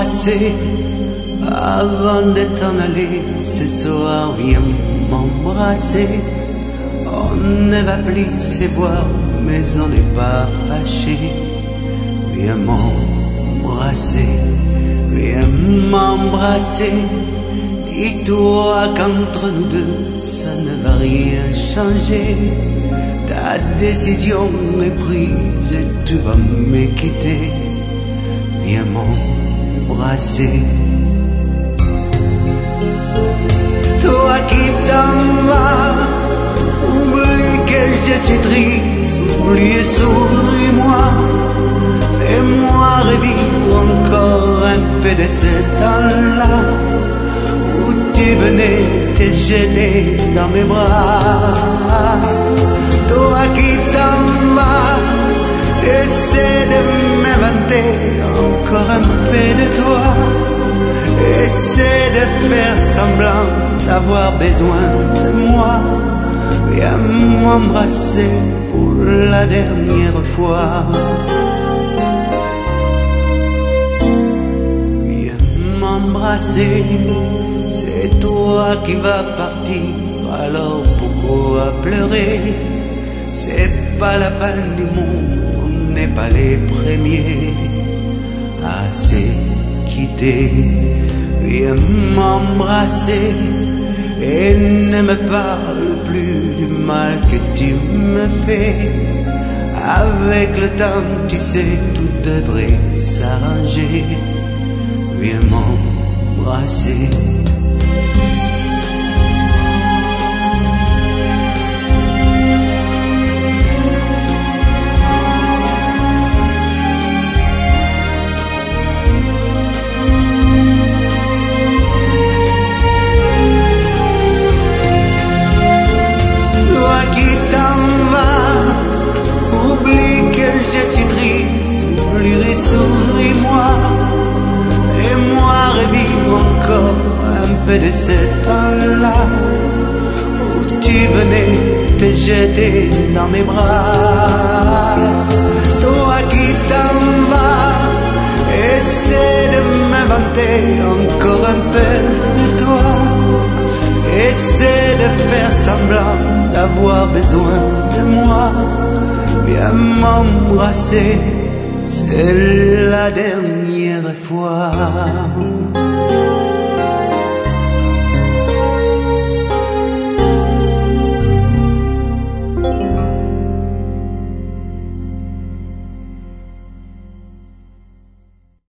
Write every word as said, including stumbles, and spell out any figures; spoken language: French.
m'embrasser avant de t'en aller. Ce soir, viens m'embrasser. On ne va plus se voir, mais on n'est pas fâché. Viens m'embrasser, viens m'embrasser. Dis-toi qu'entre nous deux, ça ne va rien changer. Ta décision est prise et tu vas me quitter. Viens m'embrasser. Toi qui t'en vas, oublie que je suis triste, oublie et souris-moi. Fais-moi revivre encore un peu de ce temps-là où tu venais te jeter dans mes bras. Toi qui t'en vas, essaie de m'inventer encore un peu de toi. Essaie de faire semblant d'avoir besoin de moi. Viens m'embrasser pour la dernière fois. Viens m'embrasser. C'est toi qui vas partir, alors pourquoi pleurer? C'est pas la fin du monde, on n'est pas les premiers à se quitter. Viens m'embrasser et ne me parle plus du mal que tu me fais. Avec le temps, tu sais, tout devrait s'arranger. Viens m'embrasser. Souris-moi, fais-moi revivre encore un peu de ce temps-là où tu venais te jeter dans mes bras. Toi qui t'en vas, essaie de m'inventer encore un peu de toi. Essaie de faire semblant d'avoir besoin de moi. Viens m'embrasser. C'est la dernière fois.